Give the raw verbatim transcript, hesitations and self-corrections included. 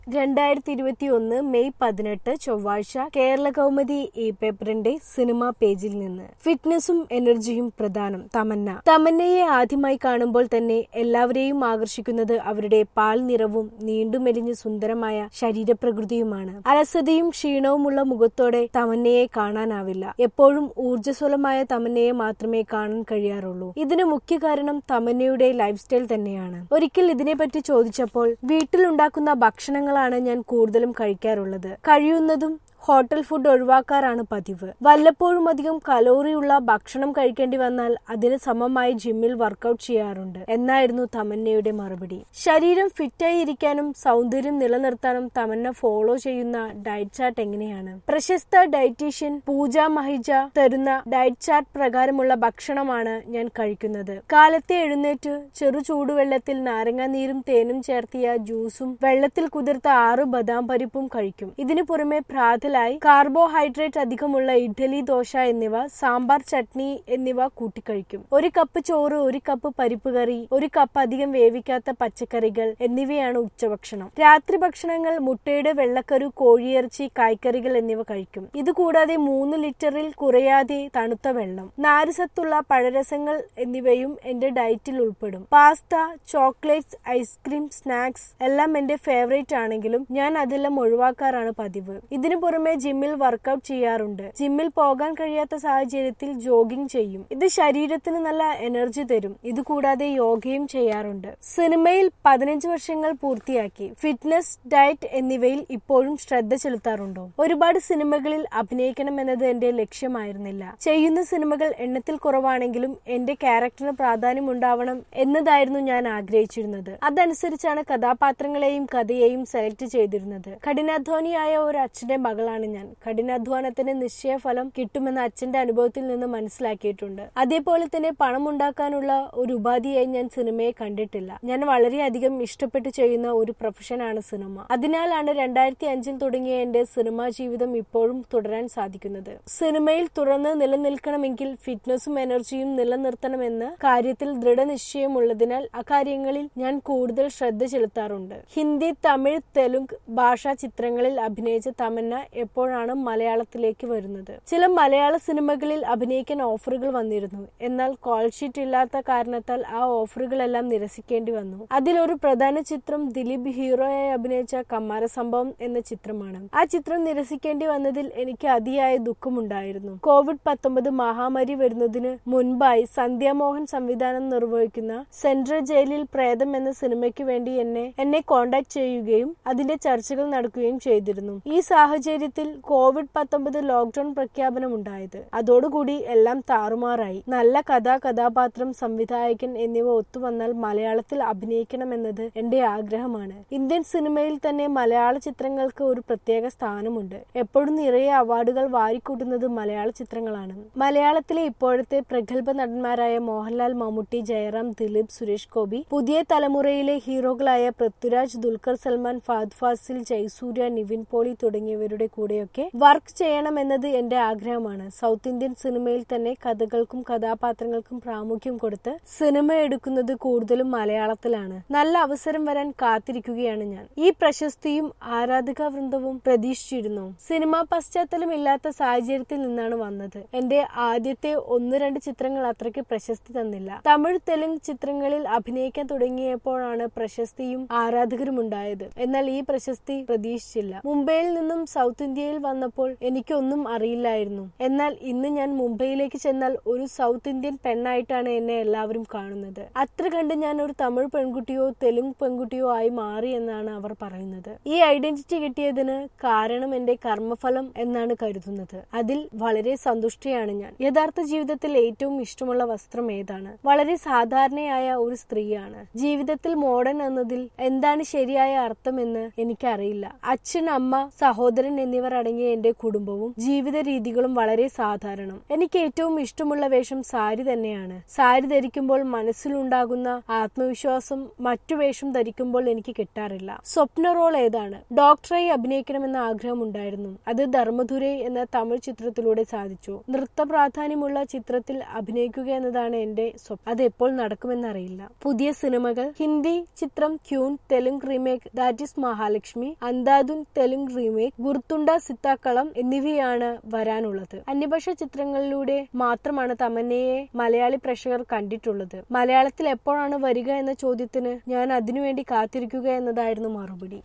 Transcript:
രണ്ടായിരത്തി ഇരുപത്തി ഒന്ന് മെയ് പതിനെട്ട് ചൊവ്വാഴ്ച കേരള കൗമുദി ഈ പേപ്പറിന്റെ സിനിമാ പേജിൽ നിന്ന്. ഫിറ്റ്നസും എനർജിയും പ്രധാനം. തമന്ന. തമന്നയെ ആദ്യമായി കാണുമ്പോൾ തന്നെ എല്ലാവരെയും ആകർഷിക്കുന്നത് അവരുടെ പാൽ നിറവും നീണ്ടുമെലിഞ്ഞ് സുന്ദരമായ ശരീരപ്രകൃതിയുമാണ്. അലസതയും ക്ഷീണവുമുള്ള മുഖത്തോടെ തമന്നയെ കാണാനാവില്ല. എപ്പോഴും ഊർജ്ജസ്വലമായ തമന്നയെ മാത്രമേ കാണാൻ കഴിയാറുള്ളൂ. ഇതിന് മുഖ്യ കാരണം തമന്നയുടെ ലൈഫ് സ്റ്റൈൽ തന്നെയാണ്. ഒരിക്കൽ ഇതിനെപ്പറ്റി ചോദിച്ചപ്പോൾ വീട്ടിലുണ്ടാക്കുന്ന ഭക്ഷണങ്ങൾ ാണ് ഞാൻ കൂടുതലും കഴിക്കാറുള്ളത്. കഴിയുന്നതും ഹോട്ടൽ ഫുഡ് ഒഴിവാക്കാറാണ് പതിവ്. വല്ലപ്പോഴും അധികം കലോറിയുള്ള ഭക്ഷണം കഴിക്കേണ്ടി വന്നാൽ അതിന് സമമായി ജിമ്മിൽ വർക്കൗട്ട് ചെയ്യാറുണ്ട് എന്നായിരുന്നു തമന്നയുടെ മറുപടി. ശരീരം ഫിറ്റായി ഇരിക്കാനും സൗന്ദര്യം നിലനിർത്താനും തമന്ന ഫോളോ ചെയ്യുന്ന ഡയറ്റ് ചാർട്ട് എങ്ങനെയാണ്? പ്രശസ്ത ഡയറ്റീഷ്യൻ പൂജ മഹിജ തരുന്ന ഡയറ്റ് ചാർട്ട് പ്രകാരമുള്ള ഭക്ഷണമാണ് ഞാൻ കഴിക്കുന്നത്. കാലത്തെ എഴുന്നേറ്റ് ചെറു ചൂടുവെള്ളത്തിൽ നാരങ്ങാനീരും തേനും ചേർത്തിയ ജ്യൂസും വെള്ളത്തിൽ കുതിർത്ത ആറ് ബദാം പരിപ്പും കഴിക്കും. ഇതിനു പുറമെ പ്രാതൽ കാർബോഹൈഡ്രേറ്റ് അധികമുള്ള ഇഡ്ഡലി, ദോശ എന്നിവ, സാമ്പാർ, ചട്നി എന്നിവ കൂട്ടിക്കഴിക്കും. ഒരു കപ്പ് ചോറ്, ഒരു കപ്പ് പരിപ്പ് കറി, ഒരു കപ്പ് അധികം വേവിക്കാത്ത പച്ചക്കറികൾ എന്നിവയാണ് ഉച്ചഭക്ഷണം. രാത്രി ഭക്ഷണങ്ങൾ മുട്ടയുടെ വെള്ളക്കരു, കോഴിയിറച്ചി, കായ്ക്കറികൾ എന്നിവ കഴിക്കും. ഇതുകൂടാതെ മൂന്ന് ലിറ്ററിൽ കുറയാതെ തണുത്ത വെള്ളം, നാരുസത്തുള്ള പഴരസങ്ങൾ എന്നിവയും എന്റെ ഡയറ്റിൽ ഉൾപ്പെടും. പാസ്ത, ചോക്ലേറ്റ്സ്, ഐസ്ക്രീം, സ്നാക്സ് എല്ലാം എന്റെ ഫേവറേറ്റ് ആണെങ്കിലും ഞാൻ അതെല്ലാം ഒഴിവാക്കാറാണ് പതിവ്. ഇതിനു പുറമെ ജിമ്മിൽ വർക്കൗട്ട് ചെയ്യാറുണ്ട്. ജിമ്മിൽ പോകാൻ കഴിയാത്ത സാഹചര്യത്തിൽ ജോഗിംഗ് ചെയ്യും. ഇത് ശരീരത്തിന് നല്ല എനർജി തരും. ഇതുകൂടാതെ യോഗയും ചെയ്യാറുണ്ട്. സിനിമയിൽ പതിനഞ്ച് വർഷങ്ങൾ പൂർത്തിയാക്കി. ഫിറ്റ്നസ്, ഡയറ്റ് എന്നിവയിൽ ഇപ്പോഴും ശ്രദ്ധ ചെലുത്താറുണ്ടോ? ഒരുപാട് സിനിമകളിൽ അഭിനയിക്കണം എന്നത് എന്റെ ലക്ഷ്യമായിരുന്നില്ല. ചെയ്യുന്ന സിനിമകൾ എണ്ണത്തിൽ കുറവാണെങ്കിലും എന്റെ ക്യാരക്ടറിന് പ്രാധാന്യം ഉണ്ടാവണം എന്നതായിരുന്നു ഞാൻ ആഗ്രഹിച്ചിരുന്നത്. അതനുസരിച്ചാണ് കഥാപാത്രങ്ങളെയും കഥയെയും സെലക്ട് ചെയ്തിരുന്നത്. കഠിനാധ്വാനിയായ ഒരു അച്ഛന്റെ മകളാണ് ഞാൻ. കഠിനാധ്വാനത്തിന് നിശ്ചയഫലം കിട്ടുമെന്ന അച്ഛന്റെ അനുഭവത്തിൽ നിന്ന് മനസ്സിലാക്കിയിട്ടുണ്ട്. അതേപോലെ തന്നെ പണം ഉണ്ടാക്കാനുള്ള ഒരു ഉപാധിയായി ഞാൻ സിനിമയെ കണ്ടിട്ടില്ല. ഞാൻ വളരെയധികം ഇഷ്ടപ്പെട്ട് ചെയ്യുന്ന ഒരു പ്രൊഫഷനാണ് സിനിമ. അതിനാലാണ് രണ്ടായിരത്തി അഞ്ചിൽ തുടങ്ങിയ എന്റെ സിനിമാ ജീവിതം ഇപ്പോഴും തുടരാൻ സാധിക്കുന്നത്. സിനിമയിൽ തുടർന്ന് നിലനിൽക്കണമെങ്കിൽ ഫിറ്റ്നസും എനർജിയും നിലനിർത്തണമെന്ന കാര്യത്തിൽ ദൃഢനിശ്ചയമുള്ളതിനാൽ അക്കാര്യങ്ങളിൽ ഞാൻ കൂടുതൽ ശ്രദ്ധ ചെലുത്താറുണ്ട്. ഹിന്ദി, തമിഴ്, തെലുങ്ക് ഭാഷാ ചിത്രങ്ങളിൽ അഭിനയിച്ച തമന്ന എപ്പോഴാണ് മലയാളത്തിലേക്ക് വരുന്നത്? ചില മലയാള സിനിമകളിൽ അഭിനയിക്കാൻ ഓഫറുകൾ വന്നിരുന്നു. എന്നാൽ കോൾ ഷീറ്റ് ഇല്ലാത്ത കാരണത്താൽ ആ ഓഫറുകളെല്ലാം നിരസിക്കേണ്ടി വന്നു. അതിലൊരു പ്രധാന ചിത്രം ദിലീപ് ഹീറോയായി അഭിനയിച്ച കമ്മാര സംഭവം എന്ന ചിത്രമാണ്. ആ ചിത്രം നിരസിക്കേണ്ടി വന്നതിൽ എനിക്ക് അതിയായ ദുഃഖമുണ്ടായിരുന്നു. കോവിഡ് പത്തൊമ്പത് മഹാമാരി വരുന്നതിന് മുൻപായി സന്ധ്യാമോഹൻ സംവിധാനം നിർവഹിക്കുന്ന സെൻട്രൽ ജയിലിൽ പ്രേതം എന്ന സിനിമയ്ക്ക് വേണ്ടി എന്നെ എന്നെ കോണ്ടാക്ട് ചെയ്യുകയും അതിന്റെ ചർച്ചകൾ നടക്കുകയും ചെയ്തിരുന്നു. ഈ സാഹചര്യത്തിൽ കോവിഡ് പത്തൊമ്പത് ലോക്ക്ഡൌൺ പ്രഖ്യാപനമുണ്ടായത്. അതോടുകൂടി എല്ലാം താറുമാറായി. നല്ല കഥ, കഥാപാത്രം, സംവിധായകൻ എന്നിവ ഒത്തുവന്നാൽ മലയാളത്തിൽ അഭിനയിക്കണമെന്നത് എന്റെ ആഗ്രഹമാണ്. ഇന്ത്യൻ സിനിമയിൽ തന്നെ മലയാള ചിത്രങ്ങൾക്ക് ഒരു പ്രത്യേക സ്ഥാനമുണ്ട്. എപ്പോഴും നിറയെ അവാർഡുകൾ വാരിക്കൂട്ടുന്നത് മലയാള ചിത്രങ്ങളാണ്. മലയാളത്തിലെ ഇപ്പോഴത്തെ പ്രഗത്ഭ നടന്മാരായ മോഹൻലാൽ, മമ്മൂട്ടി, ജയറാം, ദിലീപ്, സുരേഷ് ഗോപി, പുതിയ തലമുറയിലെ ഹീറോകളായ പൃഥ്വിരാജ്, ദുൽഖർ സൽമാൻ, ഫഹദ് ഫാസിൽ, ജയസൂര്യ, നിവിൻ പോളി തുടങ്ങിയവരുടെ കൂടെയൊക്കെ വർക്ക് ചെയ്യണമെന്നത് എന്റെ ആഗ്രഹമാണ്. സൗത്ത് ഇന്ത്യൻ സിനിമയിൽ തന്നെ കഥകൾക്കും കഥാപാത്രങ്ങൾക്കും പ്രാമുഖ്യം കൊടുത്ത് സിനിമ എടുക്കുന്നത് കൂടുതലും മലയാളത്തിലാണ്. നല്ല അവസരം വരാൻ കാത്തിരിക്കുകയാണ് ഞാൻ. ഈ പ്രശസ്തിയും ആരാധക വൃന്ദവും പ്രതീക്ഷിച്ചിരുന്നു. സിനിമാ പശ്ചാത്തലം ഇല്ലാത്ത സാഹചര്യത്തിൽ നിന്നാണ് വന്നത്. എന്റെ ആദ്യത്തെ ഒന്ന് രണ്ട് ചിത്രങ്ങൾ അത്രയ്ക്ക് പ്രശസ്തി തന്നില്ല. തമിഴ്, തെലുങ്ക് ചിത്രങ്ങളിൽ അഭിനയിക്കാൻ തുടങ്ങിയപ്പോഴാണ് പ്രശസ്തിയും ആരാധകരും ഉണ്ടായത്. എന്നാൽ ഈ പ്രശസ്തി പ്രതീക്ഷിച്ചില്ല. മുംബൈയിൽ നിന്നും സൗത്ത് ഇന്ത്യയിൽ വന്നപ്പോൾ എനിക്കൊന്നും അറിയില്ലായിരുന്നു. എന്നാൽ ഇന്ന് ഞാൻ മുംബൈയിലേക്ക് ചെന്നാൽ ഒരു സൗത്ത് ഇന്ത്യൻ പെണ്ണായിട്ടാണ് എന്നെ എല്ലാവരും കാണുന്നത്. അത്ര കണ്ട് ഞാൻ ഒരു തമിഴ് പെൺകുട്ടിയോ തെലുങ്ക് പെൺകുട്ടിയോ ആയി മാറി എന്നാണ് അവർ പറയുന്നത്. ഈ ഐഡന്റിറ്റി കിട്ടിയതിന് കാരണം എന്റെ കർമ്മഫലം എന്നാണ് കരുതുന്നത്. അതിൽ വളരെ സന്തുഷ്ടയാണ് ഞാൻ. യഥാർത്ഥ ജീവിതത്തിൽ ഏറ്റവും ഇഷ്ടമുള്ള വസ്ത്രം ഏതാണ്? വളരെ സാധാരണയായ ഒരു സ്ത്രീയാണ്. ജീവിതത്തിൽ മോഡേൺ എന്നതിൽ എന്താണ് ശരിയായ അർത്ഥമെന്ന് എനിക്കറിയില്ല. അച്ഛൻ, അമ്മ, സഹോദരൻ എന്നിവർ അടങ്ങിയ എന്റെ കുടുംബവും ജീവിത രീതികളും വളരെ സാധാരണം. എനിക്ക് ഏറ്റവും ഇഷ്ടമുള്ള വേഷം സാരി തന്നെയാണ്. സാരി ധരിക്കുമ്പോൾ മനസ്സിലുണ്ടാകുന്ന ആത്മവിശ്വാസം മറ്റു വേഷം ധരിക്കുമ്പോൾ എനിക്ക് കിട്ടാറില്ല. സ്വപ്ന റോൾ ഏതാണ്? ഡോക്ടറായി അഭിനയിക്കണമെന്ന ആഗ്രഹമുണ്ടായിരുന്നു. അത് ധർമ്മധുരൈ എന്ന തമിഴ് ചിത്രത്തിലൂടെ സാധിച്ചു. നൃത്ത പ്രാധാന്യമുള്ള ചിത്രത്തിൽ അഭിനയിക്കുക എന്നതാണ് എന്റെ സ്വപ്നം. അത് എപ്പോൾ നടക്കുമെന്നറിയില്ല. പുതിയ സിനിമകൾ: ഹിന്ദി ചിത്രം Queen, Telugu remake that is Mahalakshmi, Andhadhun Telugu remake, Gurthunda Seethakalam എന്നിവയാണ് വരാനുള്ളത്. അന്യഭാഷ ചിത്രങ്ങളിലൂടെ മാത്രമാണ് തമന്നയെ മലയാളി പ്രേക്ഷകർ കണ്ടിട്ടുള്ളത്. മലയാളത്തിൽ എപ്പോഴാണ് വരിക എന്ന ചോദ്യത്തിന് ഞാൻ അതിനുവേണ്ടി കാത്തിരിക്കുക എന്നതായിരുന്നു മറുപടി.